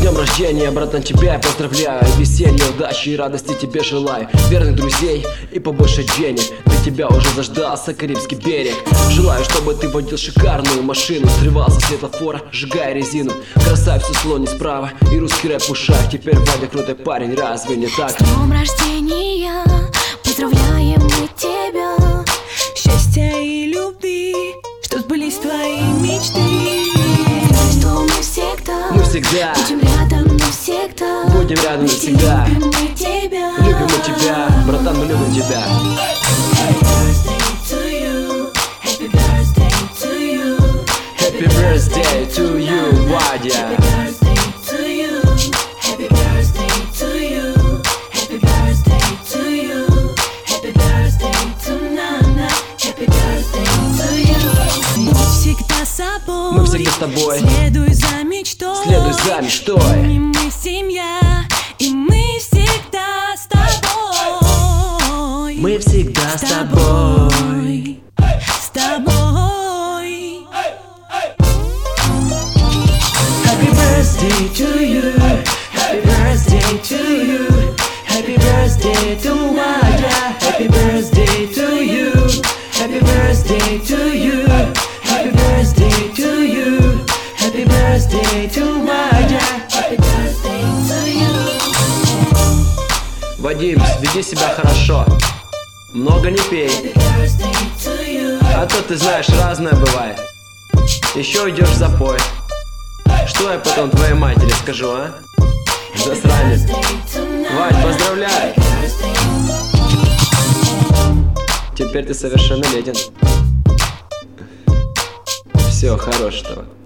днем рождения, братан, тебя я поздравляю. Веселья, удачи и радости тебе желаю. Верных друзей и побольше денег. Для тебя уже заждался Карибский берег. Желаю, чтобы ты водил шикарную машину, срывался с светофора, сжигая резину. Красавицу слони справа и русский рэп в ушах. Теперь Вадя крутой парень, разве не так? С днем рождения, поздравляем мы тебя. Счастья и любви, чтоб сбылись твои мечты. Знай, что мы всегда будем рядом навсегда. Будем рядом навсегда. Любим мы тебя. Любим мы тебя, братан, мы любим тебя. Happy birthday to you. Happy birthday to you, Вадя. Happy birthday to you. Happy birthday to you. Happy birthday to you. Happy birthday to Nana. Happy birthday to you. Будь всегда собой. Мы всегда с тобой. Следуй за мечтой. Следуй за мечтой. И мы семья, и мы всегда с тобой. Мы всегда с тобой. С тобой. Happy birthday to you. Happy birthday to you. Happy birthday to Вадя. Happy birthday to you. Happy birthday to you. Happy birthday to you. Happy birthday to Вадя. Happy birthday to you. Вадим, веди себя хорошо. Много не пей, Happy birthday to you. а то ты знаешь, разное бывает. Еще идешь в запой. Что я потом твоей матери скажу, а? Засранец. Вадь, поздравляю. Теперь ты совершеннолетен. Все, хорошего.